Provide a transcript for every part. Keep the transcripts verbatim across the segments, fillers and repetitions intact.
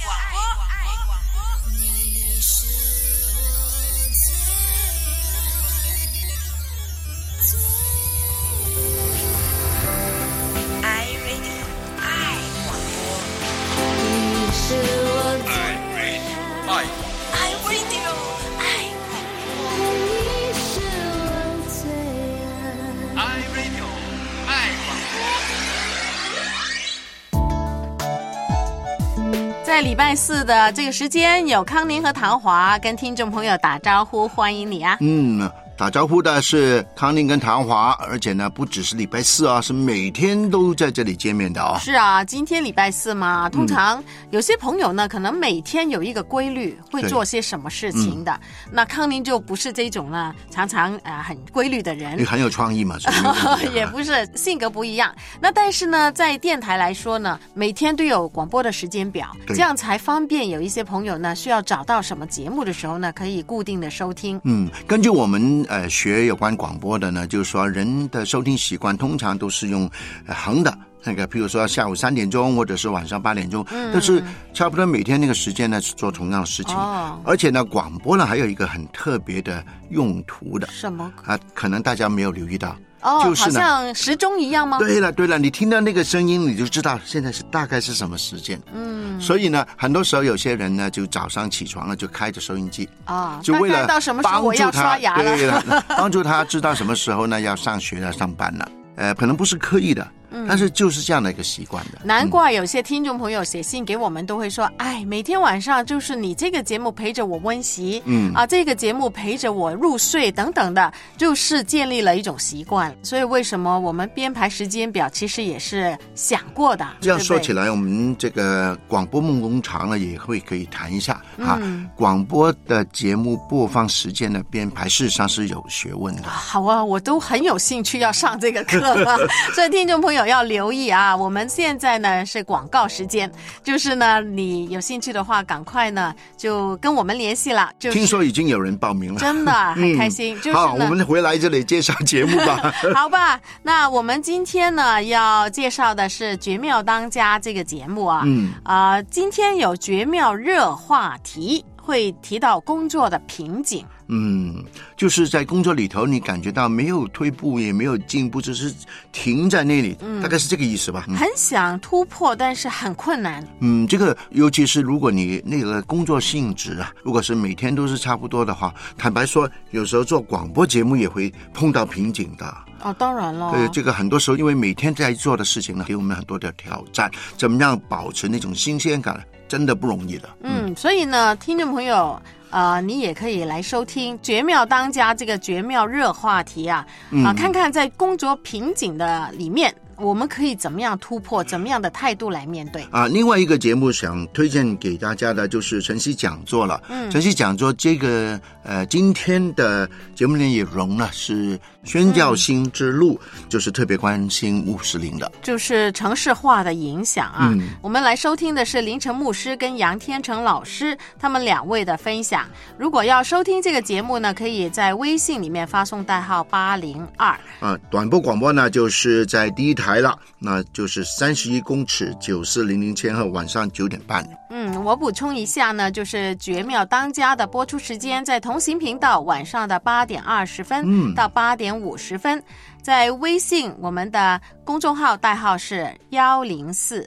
在礼拜四的这个时间，有康宁和唐华跟听众朋友打招呼，欢迎你啊。 嗯，打招呼的是康宁跟唐华，而且呢不只是礼拜四啊，是每天都在这里见面的啊。 是啊，今天礼拜四嘛，通常有些朋友呢、嗯、可能每天有一个规律会做些什么事情的、嗯、那康宁就不是这种呢常常、呃、很规律的人， 你很有创意嘛，所以也不是，性格不一样。那但是呢在电台来说呢，每天都有广播的时间表，这样才方便有一些朋友呢需要找到什么节目的时候呢可以固定的收听。 嗯，根据我们呃学有关广播的呢，就是说人的收听习惯通常都是用、呃、横的那个，譬如说下午三点钟或者是晚上八点钟，嗯，但是差不多每天那个时间呢做同样的事情、哦、而且呢广播呢还有一个很特别的用途的。 什么啊？可能大家没有留意到哦， 就是好像时钟一样吗？ 对了对了，你听到那个声音你就知道现在是大概是什么时间。嗯，所以呢很多时候有些人呢就早上起床了就开着收音机啊、哦，就为了到什么时候我要刷牙了， 对了帮助他知道什么时候呢要上学了上班了，呃，可能不是刻意的，但是就是这样的一个习惯的。 难怪有些听众朋友写信给我们都会说，哎，每天晚上就是你这个节目陪着我温习，嗯啊，这个节目陪着我入睡等等的，就是建立了一种习惯。所以为什么我们编排时间表其实也是想过的。 这样说起来，我们这个广播梦工厂呢也会可以谈一下、嗯、啊，广播的节目播放时间的编排事实上是有学问的。 好啊，我都很有兴趣要上这个课了所以听众朋友要留意啊，我们现在呢是广告时间，就是呢你有兴趣的话赶快呢就跟我们联系了、就是、 听说已经有人报名了， 真的很开心、嗯、就是好，我们回来这里介绍节目吧好吧，那我们今天呢要介绍的是绝妙当家这个节目啊，嗯啊、呃，今天有绝妙热话题，会提到工作的瓶颈。 嗯，就是在工作里头你感觉到没有退步也没有进步，只是停在那里、嗯、大概是这个意思吧、嗯、 很想突破但是很困难。 嗯，这个尤其是如果你那个工作性质啊，如果是每天都是差不多的话，坦白说有时候做广播节目也会碰到瓶颈的。 哦，当然了。 对，这个很多时候因为每天在做的事情呢给我们很多的挑战，怎么样保持那种新鲜感真的不容易的。 嗯, 嗯所以呢听众朋友呃，你也可以来收听绝妙当家这个绝妙热话题啊，嗯、啊，看看在工作瓶颈的里面我们可以怎么样突破，怎么样的态度来面对啊？另外一个节目想推荐给大家的就是晨曦讲座了。嗯，晨曦讲座这个呃，今天的节目内容呢是宣教新之路、嗯、就是特别关心穆斯林的， 就是城市化的影响啊、嗯、我们来收听的是林成牧师跟杨天成老师他们两位的分享。如果要收听这个节目呢，可以在微信里面发送代号八零二啊，短波广播呢就是在第一台了，那就是三十一公尺九四零零千赫，晚上九点半。 嗯，我补充一下呢，就是绝妙当家的播出时间在同行频道晚上的八点二十分到八点五十分、嗯、在微信我们的公众号代号是一零四。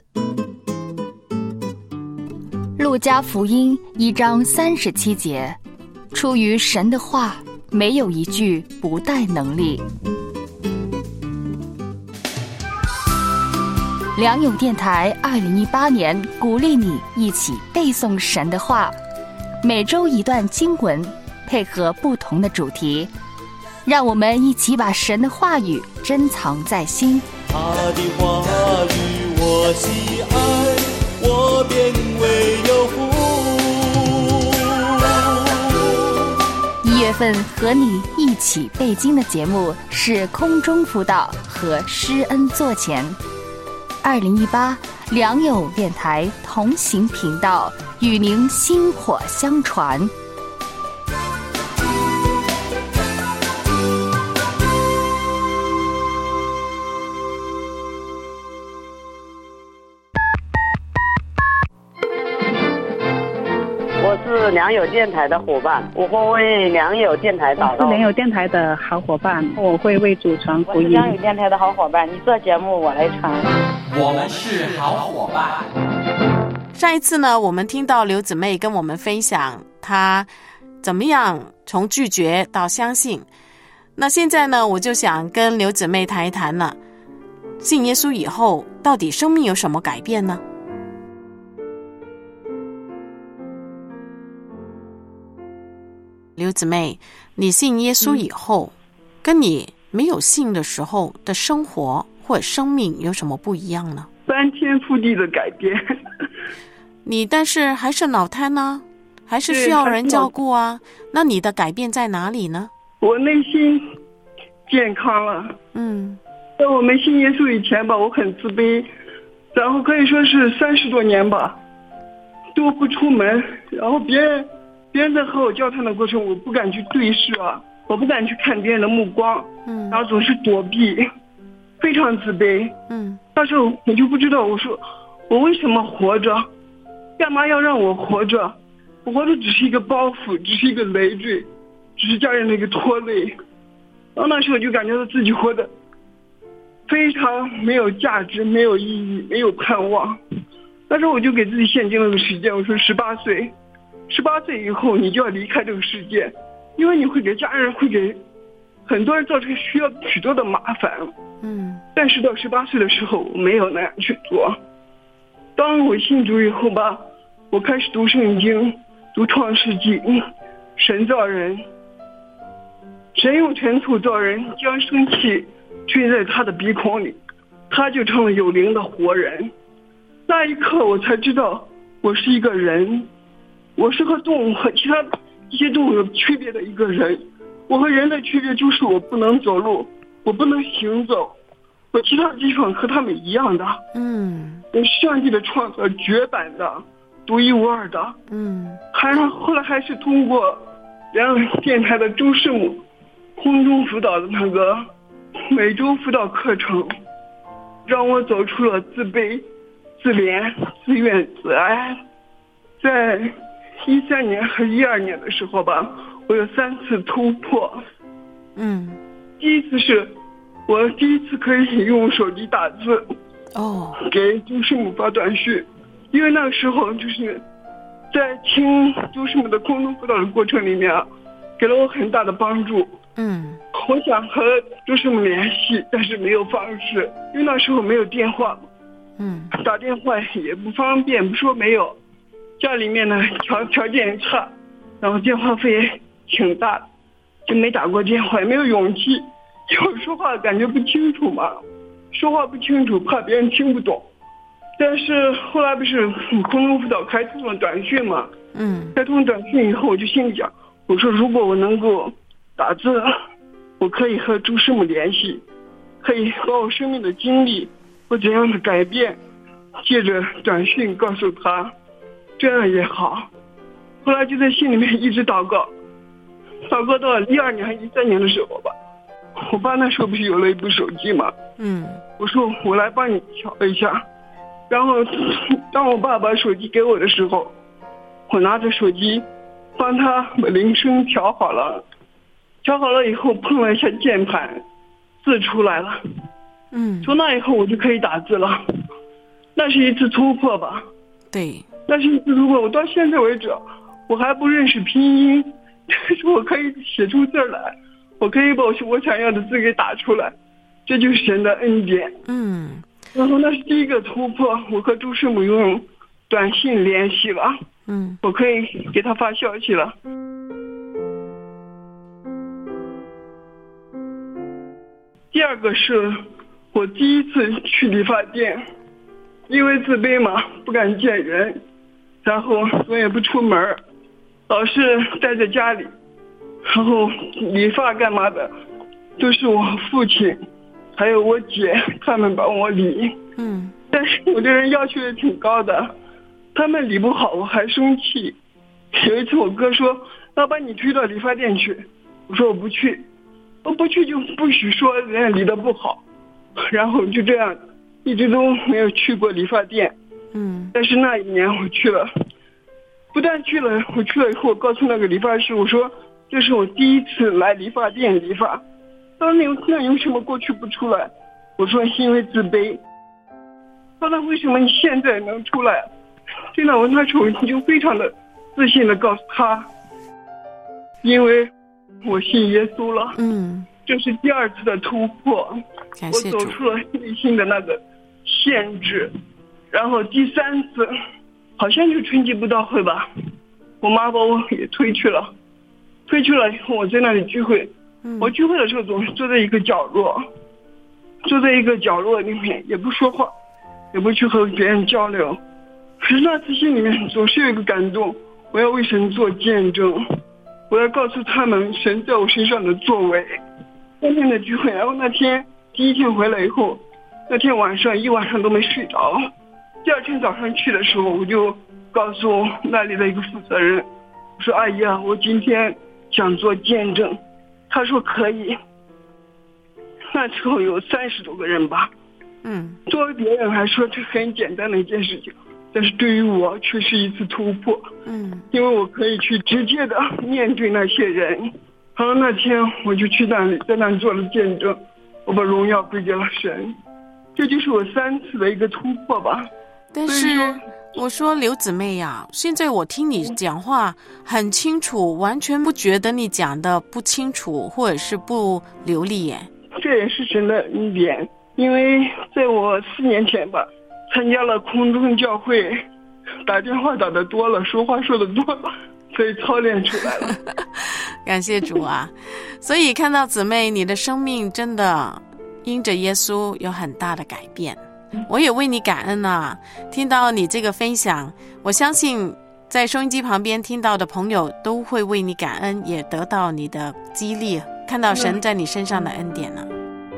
路加福音一章三十七节，出于神的话没有一句不带能力。良友电台二零一八年鼓励你一起背诵神的话，每周一段经文，配合不同的主题，让我们一起把神的话语珍藏在心。 他的话语我喜爱，我便为有福。 一月份和你一起背经的节目是空中辅导和施恩座前。二零一八良友电台同行频道与您薪火相传。 我是良友电台的伙伴，我会为良友电台祷告。 我是良友电台的好伙伴，我会为主传福音。 我是良友电台的好伙伴，你做节目我来传。 我们是好伙伴。 上一次呢，我们听到刘姊妹跟我们分享她怎么样从拒绝到相信。那现在呢，我就想跟刘姊妹谈一谈了，信耶稣以后到底生命有什么改变呢？刘姊妹，你信耶稣以后、嗯、跟你没有信的时候的生活或者生命有什么不一样呢？ 翻天覆地的改变。 你但是还是脑瘫呢，还是需要人照顾啊，那你的改变在哪里呢？ 我内心健康了。 嗯， 在我没信耶稣以前吧，我很自卑，然后可以说是三十多年吧都不出门，然后别人别人在和我交谈的过程，我不敢去对视啊，我不敢去看别人的目光， 嗯， 然后总是躲避，非常自卑。 嗯， 那时候我就不知道，我说我为什么活着，干嘛要让我活着？我活着只是一个包袱，只是一个累赘，只是家人的一个拖累。然后那时候就感觉到自己活得非常没有价值，没有意义，没有盼望。那时候我就给自己限定了个时间，我说十八岁十八岁以后你就要离开这个世界，因为你会给家人，会给很多人造成需要许多的麻烦。 嗯， 但是到十八岁的时候我没有那样去做。当我信主以后吧，我开始读圣经，读创世纪，神造人，神用尘土造人，将生气吹在他的鼻孔里，他就成了有灵的活人。那一刻我才知道我是一个人，我是和动物和其他一些动物有区别的一个人。我和人的区别就是我不能走路，我不能行走，我其他地方和他们一样的。 嗯， 我是上帝的创造，绝版的，独一无二的。 嗯， 还后来还是通过良友电台的周师母空中辅导的那个每周辅导课程，让我走出了自卑、自怜、自怨、自哀。在一三年和一二年的时候吧，我有三次突破。 嗯， 第一次是我第一次可以用手机打字， 哦， 给周师母发短讯，因为那个时候就是在听周师母的空中辅导的过程里面，给了我很大的帮助。 嗯， 我想和周师母联系，但是没有方式，因为那时候没有电话， 嗯， 打电话也不方便，不说没有，家里面呢条条件也差，然后电话费也挺大，就没打过电话，也没有勇气，有说话感觉不清楚嘛，说话不清楚，怕别人听不懂。但是后来不是空中辅导开通了短讯嘛， 嗯， 开通短讯以后，我就心里想，我说如果我能够打字，我可以和朱师母联系，可以把我生命的经历或怎样的改变借着短讯告诉他，这样也好。后来就在心里面一直祷告，祷告到一二年还一三年的时候吧，我爸那时候不是有了一部手机嘛， 嗯， 我说我来帮你调一下。然后当我爸把手机给我的时候，我拿着手机帮他把铃声调好了，调好了以后碰了一下键盘，字出来了。 嗯， 从那以后我就可以打字了，那是一次突破吧。 对， 那是一次突破。我到现在为止我还不认识拼音，但是我可以写出字来，我可以把我想要的字给打出来，这就是神的恩典。 嗯， 然后那是第一个突破，我和朱师母用短信联系了， 嗯， 我可以给他发消息了。第二个是我第一次去理发店，因为自卑嘛，不敢见人，然后我也不出门，老是待在家里，然后理发干嘛的都是我父亲还有我姐他们帮我理。 嗯， 但是我这人要求也挺高的，他们理不好我还生气。有一次我哥说要把你推到理发店去，我说我不去，我不去就不许说人家理得不好，然后就这样一直都没有去过理发店。 嗯， 但是那一年我去了， 不但去了，我去了以后，我告诉那个理发师，我说这是我第一次来理发店理发。他说那那有什么过去不出来？我说因为自卑。他说为什么你现在能出来？真的，我那时候已经非常的自信的告诉他，因为我信耶稣了。 嗯， 这是第二次的突破，我感谢主。 走出了内心的那个限制。然后第三次好像就春季布道会吧，我妈把我也推去了，推去了以后我在那里聚会。嗯、我聚会的时候总是坐在一个角落，坐在一个角落里面，也不说话，也不去和别人交流。可是那次心里面总是有一个感动，我要为神做见证，我要告诉他们神在我身上的作为。三天的聚会，然后那天第一天回来以后，那天晚上一晚上都没睡着。第二天早上去的时候，我就告诉那里的一个负责人，我说阿姨啊，我今天想做见证。他说可以。那时候有三十多个人吧。 嗯， 作为别人来说这很简单的一件事情，但是对于我却是一次突破。 嗯， 因为我可以去直接的面对那些人。然后那天我就去那里，在那里做了见证，我把荣耀归给了神。这就是我三次的一个突破吧。 但是我说刘姊妹呀，现在我听你讲话很清楚，完全不觉得你讲的不清楚或者是不流利耶。 这也是神的恩典，因为在我四年前吧，参加了空中教会，打电话打得多了，说话说得多了，所以操练出来了。 感谢主啊！所以看到姊妹你的生命真的因着耶稣有很大的改变，我也为你感恩啊！听到你这个分享，我相信在收音机旁边听到的朋友都会为你感恩，也得到你的激励，看到神在你身上的恩典啊。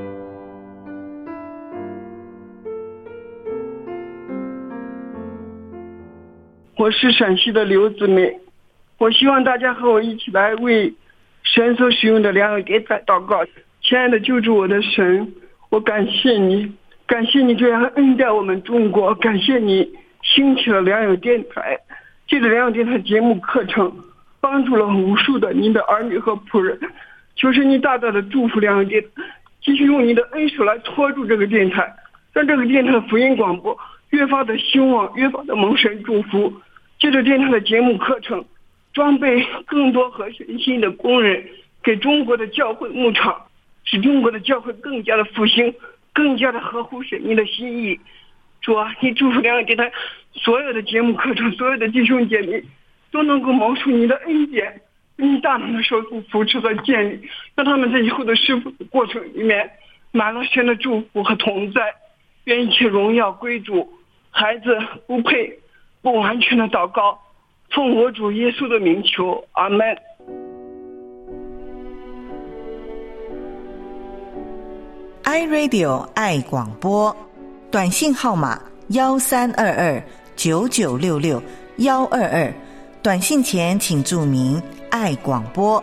我是陕西的刘姊妹，我希望大家和我一起来为神所使用的良友电台祷告。亲爱的救助我的神，我感谢你，感谢你这样恩待我们中国，感谢你兴起了良友电台，借着良友电台节目课程帮助了无数的您的儿女和仆人。求神你大大的祝福良友电台，继续用你的恩手来托住这个电台，让这个电台福音广播越发的兴旺，越发的蒙神祝福。借着电台的节目课程，装备更多合神心的工人，给中国的教会牧场，使中国的教会更加的复兴，更加的合乎神你的心意。主啊，你祝福良友电台所有的节目课程，所有的弟兄姐妹都能够蒙受你的恩典，你大能的手足扶持和建立，让他们在以后的侍奉过程里面满了神的祝福和同在。愿一切荣耀归主。孩子不配不完全的祷告，奉我主耶稣的名求，阿们。 iRadio 爱广播，短信号码幺三二二九九六六幺二二，短信前请注明爱广播。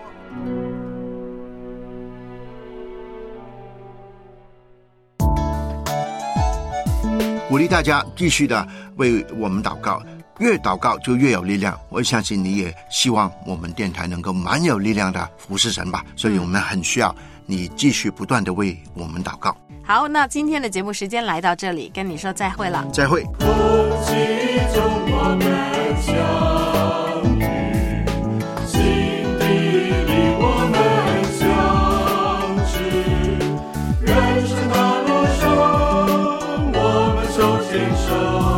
鼓励大家继续的为我们祷告，越祷告就越有力量。我相信你也希望我们电台能够蛮有力量的服侍神吧，所以我们很需要你继续不断的为我们祷告。 好，那今天的节目时间来到这里，跟你说再会了。 再会。 空气中我们相遇，心底里我们相知，人生的路上我们手牵手。